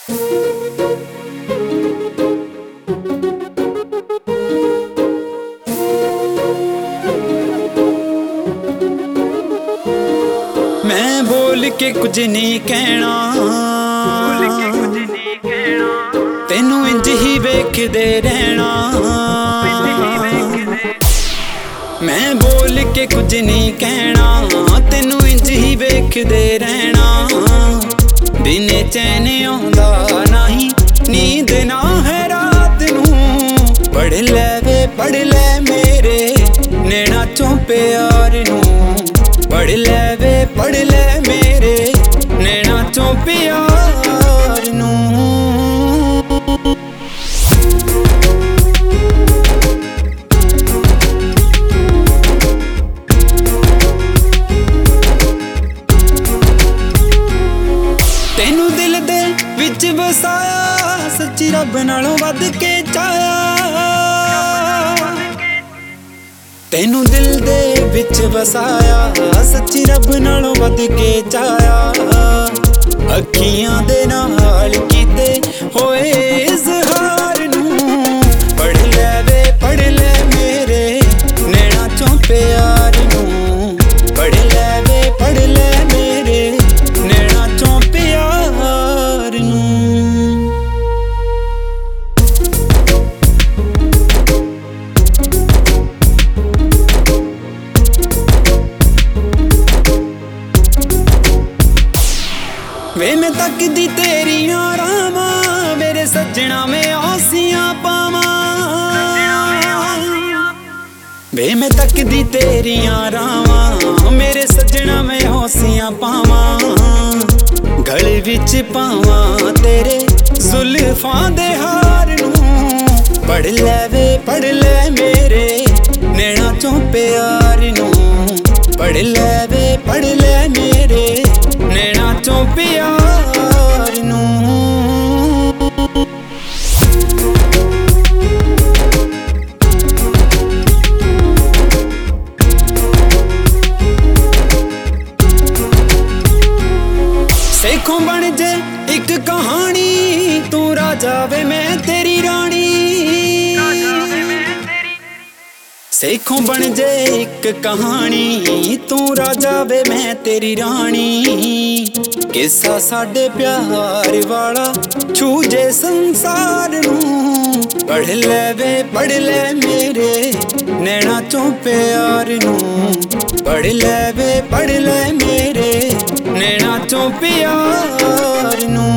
मैं बोल के कुछ नहीं कहना, तेनू इंज ही वेखदे रहना। मैं बोल के कुछ नहीं कहना, तेनू इंज ही वेखदे रहना। दिन चैन आउंदा नहीं, नींद ना है रात नू। पढ़ ले वे पढ़ ले मेरे नैना चों प्यार नू। पढ़ ले वे पढ़ ले मेरे नैना चों प्यार नू। तेनू दिल दे विच वसाया, सच्ची रब नालों वध के चाया। तेनू दिल दे विच वसाया, सच्ची रब नालों वध के चाया। अखियां दे नाल कीते होए इज़हार नू। पढ़ ले वे पढ़ ले मेरे नैना चों प्यार नू। पढ़ ले वे पढ़ ले मेरे नैना चों प्यार नू। वे मैं तकदी तेरियां रावां, मेरे सज्जना में आसियां पावां। वे मैं तकदी तेरियां रावां, मेरे सज्जना में आसियां पावां। गले विच पावां तेरे जुल्फां दे हार नू। पढ़ ले वे पढ़ ले मेरे नैना चों प्यार नू। पढ़ ले वे पढ़ ले मेरे नैना चों प्यार नू। सेखों बन जे एक कहानी, तू राजा वे मैं तेरी रानी। सेखों बन जे एक कहानी, तू राजा वे मैं तेरी रानी। किस्सा साडे प्यार वाला छू जे संसार नू। पढ़ ले वे पढ़ ले मेरे नैना चों प्यार नू। पढ़ ले वे पढ़ ले मेरे नैना चों प्यार नू।